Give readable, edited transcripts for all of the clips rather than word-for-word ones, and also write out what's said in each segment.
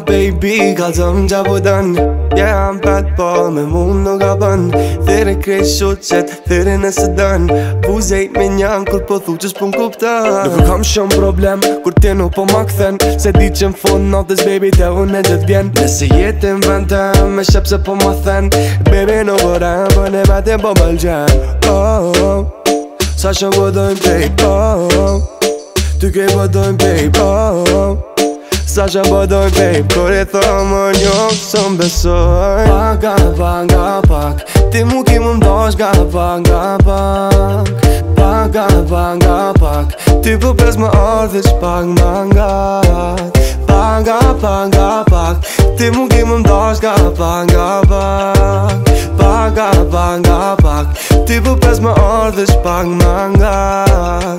baby, kalzëm gjapo dën. Yeah, I'm bad boy, me mund nuk ka bën. Thire krejt shoqet, thire nëse dën. Buzejt me njan, kur po thu që s'pun kuptën. Nuk kam shumë problem, kur ti nuk po ma kthen. Se di që n'fund natës baby te unë e gjithë vjen. Nëse jetë në vend tem, me shep se po ma then. Baby nuk po rem, për ne vetin po më lgjen. Sa shumë po dojmë babe, ty kej po dojmë babe, sa shumë po dojmë babe, kur e thëmë një së mbesoj. Paka pak, ti mu ki më mdosh nga pak. Paka pak, ty po pes më ardhish pak më ngat. Paka pak, ti mu ki më mdosh nga pak. Paka pak, ti po pes më ardhish pak më ngat.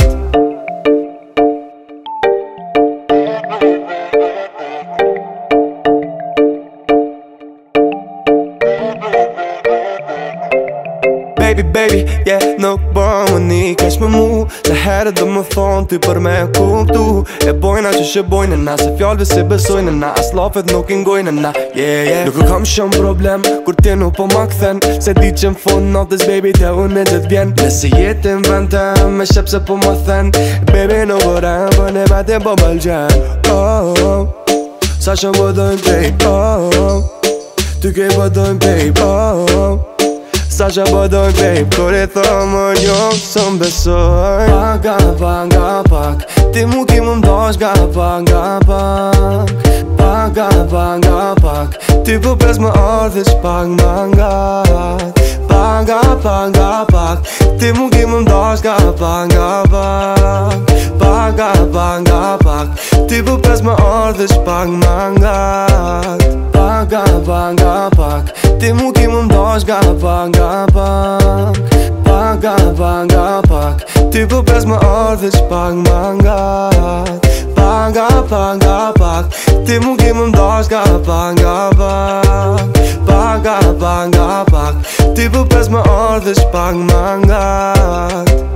Baby, yeah, nuk bën më një kesh me mu. Se herë dhe më thonë ty për me kuptu. E bojna që shë bojnë na, se fjallëve si besojnë na. As lafet nuk ingojnë na, yeah. Nuk kam shumë problem, kur ti nuk po ma kthen. Se di që n'fund natës baby te unë e gjithë vjen. Nëse jetë në vend tem, me shep se po ma then. Baby nuk po rem, për ne vetin po më lgjen. Sa shumë po dojmë babe, ty kej po dojmë babe, sa shumë po dojmë babe, kur e thëmë një së mbesoj. Paka pak, ti mu ki më mdosh nga pak. Paka pak, ty po pes më ardhish pak më ngat. Paka pak, ti mu ki më mdosh nga pak. Paka pak, ty po pes më ardhish pak më ngat. Paka pak, ti mu ki më mdosh nga pak. Paka pak, ty po pes më ardhish pak më ngat. Paka pak, ti mu ki më mdosh nga pak. Paka pak, ty po pes më ardhish pak më ngat.